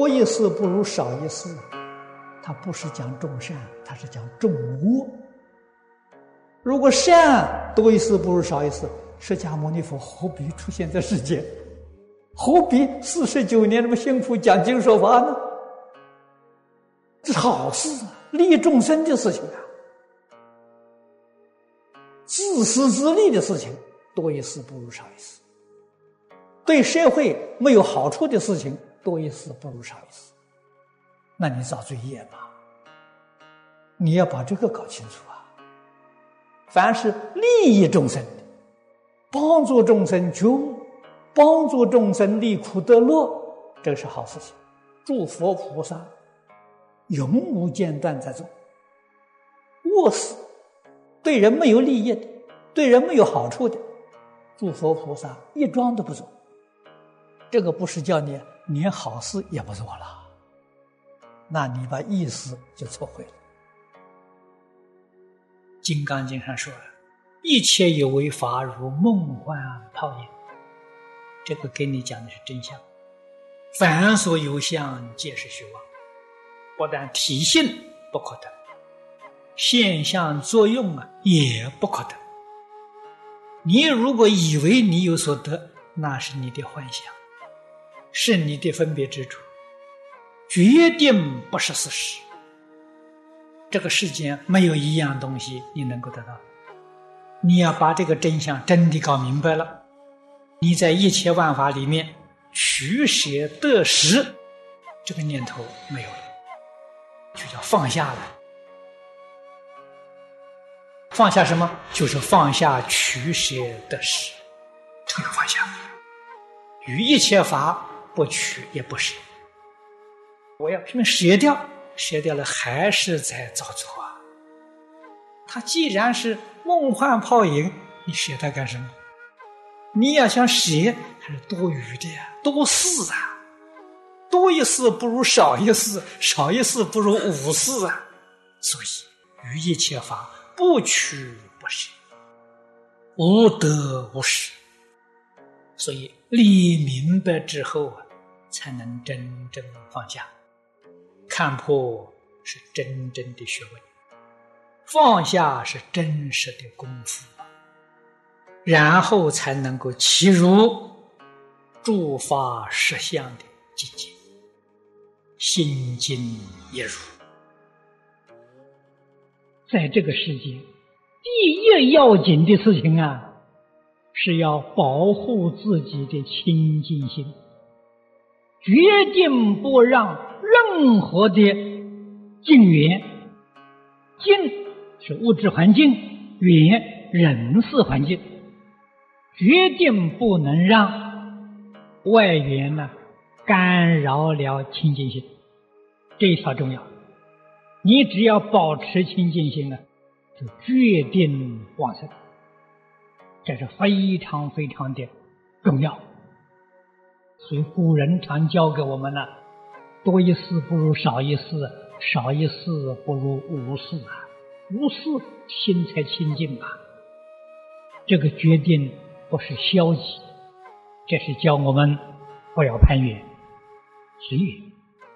多一事不如少一事，它不是讲众善，它是讲众恶。如果善多一事不如少一事，释迦牟尼佛何必出现在世间？何必49年这么辛苦讲经说法呢？这是好事，利众生的事情啊，自私自利的事情，多一事不如少一事。对社会没有好处的事情，多一事不如少一事。那你造罪业吧，你要把这个搞清楚啊。凡是利益众生的，帮助众生觉悟，帮助众生离苦得乐，这是好事情。诸佛菩萨永无间断在做。恶事，对人没有利益的，对人没有好处的，诸佛菩萨一桩都不做。这个不是叫你连好事也不做了，那你把意思就错会了。金刚经上说了，一切有为法如梦幻泡影，这个给你讲的是真相。凡所有相皆是虚妄，不但体性不可得，现象作用也不可得。你如果以为你有所得，那是你的幻想，是你的分别执着，决定不是事实。这个世间没有一样东西你能够得到，你要把这个真相真的搞明白了，你在一切万法里面取舍得失这个念头没有了，就叫放下了。放下什么？就是放下取舍得失，这个放下。于一切法不取也不舍，我要拼命舍掉，舍掉了还是在造作啊。它既然是梦幻泡影，你舍它干什么？你要想舍，还是多余的呀，多事啊。多一事不如少一事，少一事不如无事啊。所以于一切法不取不舍，无得无失。所以理明白之后才能真正放下。看破是真正的学问，放下是真实的功夫，然后才能够契入诸法实相的境界，心经一如。在这个世界，第一要紧的事情是要保护自己的清净心，决定不让任何的境缘，境是物质环境，缘人事环境，决定不能让外缘干扰了清净心，这一条重要。你只要保持清净心就决定往生，这是非常非常的重要。所以古人常教给我们多一事不如少一事，少一事不如无事无事心才清净这个决定不是消极，这是教我们不要攀缘，随缘。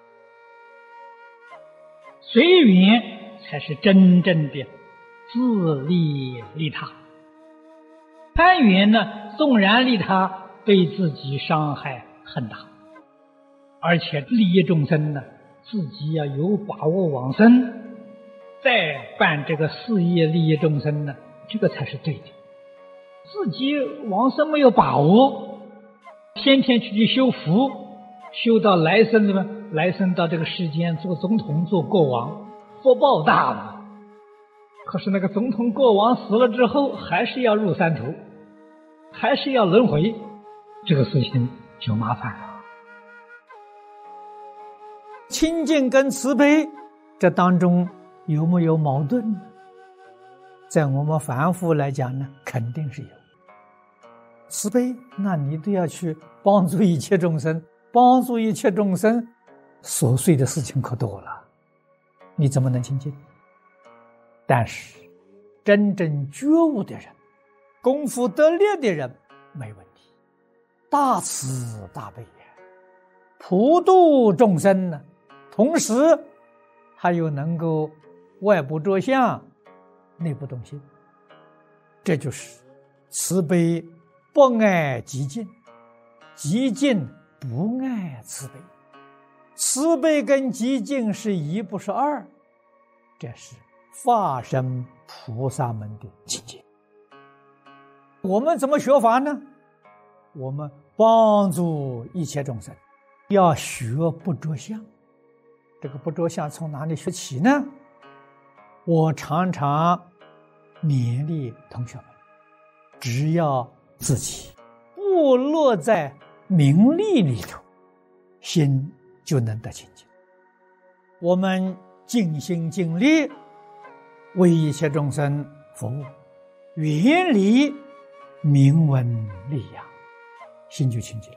随缘才是真正的自利利他。攀缘纵然利他，对自己伤害很大，而且利益众生自己要有把握往生，再办这个事业利益众生这个才是对的。自己往生没有把握，先天去修福，修到来生来生到这个世间做总统做国王，福报大了。可是那个总统国王死了之后，还是要入三途，还是要轮回，这个事情就麻烦了。清净跟慈悲这当中有没有矛盾呢？在我们凡夫来讲肯定是有。慈悲，那你都要去帮助一切众生，帮助一切众生，琐碎的事情可多了，你怎么能清净？但是真正觉悟的人，功夫得力的人没问题，大慈大悲普度众生呢，同时还有能够外部着相，内部动心。这就是慈悲不爱激进，激进不爱慈悲。慈悲跟激进是一，不是二，这是化身菩萨们的境界。我们怎么学法呢？我们帮助一切众生，要学不着相。这个不着相从哪里学起呢？我常常勉励同学们，只要自己不落在名利里头，心就能得清净。我们尽心尽力为一切众生服务，远离名闻利养，心就清净。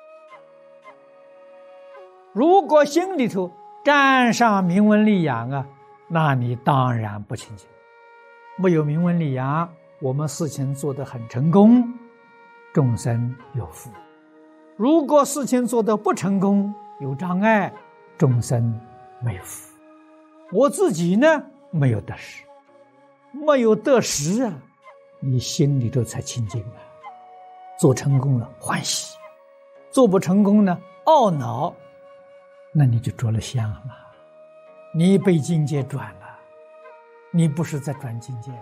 如果心里头沾上名闻利养啊，那你当然不清净。没有名闻利养，我们事情做得很成功，众生有福；如果事情做得不成功，有障碍，众生没有福。我自己呢，没有得失，没有得失啊，你心里头才清净啊。做成功了欢喜，做不成功呢懊恼，那你就着了相了，你被境界转了，你不是在转境界了。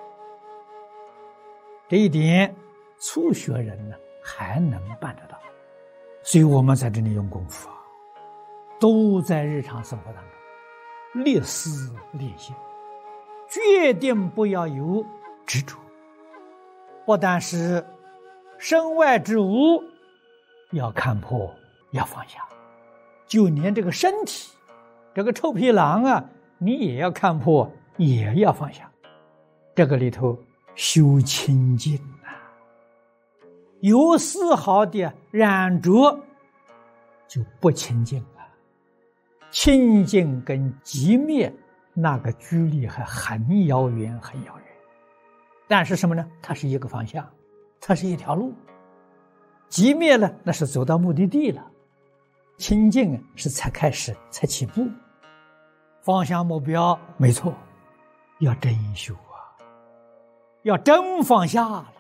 这一点初学人呢还能办得到，所以我们在这里用功夫啊，都在日常生活当中立思立心，决定不要有执着。不但是身外之物要看破，要放下，就连这个身体，这个臭皮囊啊，你也要看破，也要放下。这个里头修清净啊，有丝毫的染着就不清净了。清净跟寂灭那个距离还很遥远，很遥远。但是什么呢？它是一个方向，它是一条路。寂灭了，那是走到目的地了。清净是才开始，才起步。方向目标没错，要真修啊，要真放下了。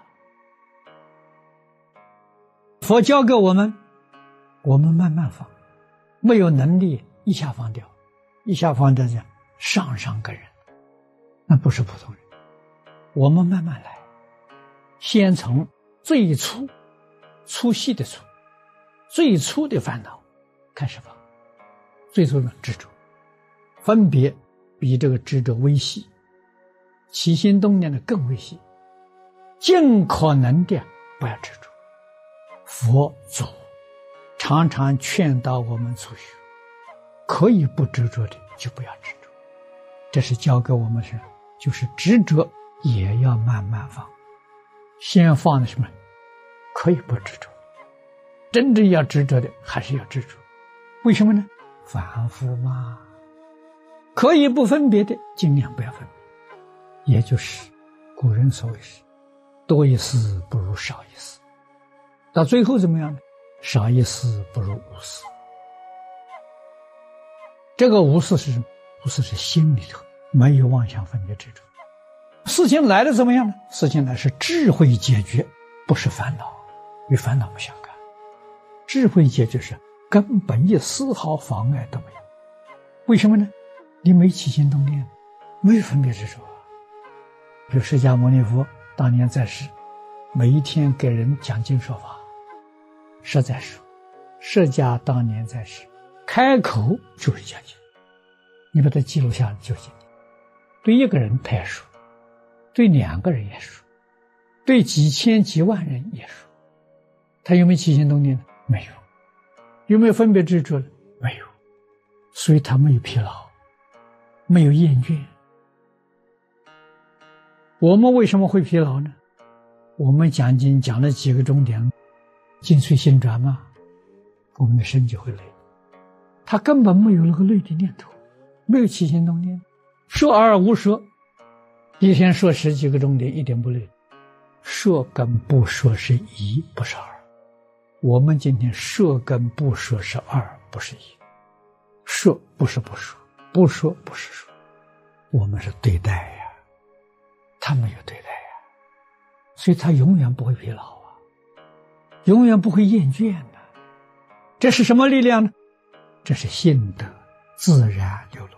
佛教给我们慢慢放，没有能力一下放掉，一下放掉这上个人，那不是普通人。我们慢慢来，先从最粗细的粗，最粗的烦恼开始放。最粗的执着，分别比这个执着微细，起心动念的更微细，尽可能的不要执着。佛祖常常劝导我们初学，可以不执着的就不要执着。这是教给我们是，就是执着也要慢慢放。先放的什么？可以不执着，真正要执着的还是要执着。为什么呢？凡夫嘛，可以不分别的尽量不要分别。也就是古人所谓是多一事不如少一事，到最后怎么样呢？少一事不如无事。这个无事是什么？无事是心里头没有妄想分别执着。事情来了怎么样呢？事情来是智慧解决，不是烦恼，与烦恼不相干。智慧解决是根本一丝毫妨碍都没有。为什么呢？你没起心动念，没有分别执着。比如释迦牟尼佛当年在世，每一天给人讲经说法，实在说，释迦当年在世，开口就是讲经，你把它记录下来就是讲经。对一个人他也说，对两个人也说，对几千几万人也说。他有没有起心动念呢？没有。有没有分别执着呢？没有。所以他没有疲劳，没有厌倦。我们为什么会疲劳呢？我们讲经讲了几个钟点，境随心转嘛，我们的身就会累。他根本没有那个累的念头，没有起心动念，说而无说，一天说10几个钟点，一点不累。说跟不说是一，不是二。 我们今天说跟不说是二，不是一。说不是不说，不说不是说，我们是对待呀，他没有对待呀，所以他永远不会疲劳啊，永远不会厌倦的。这是什么力量呢？这是性德自然流露。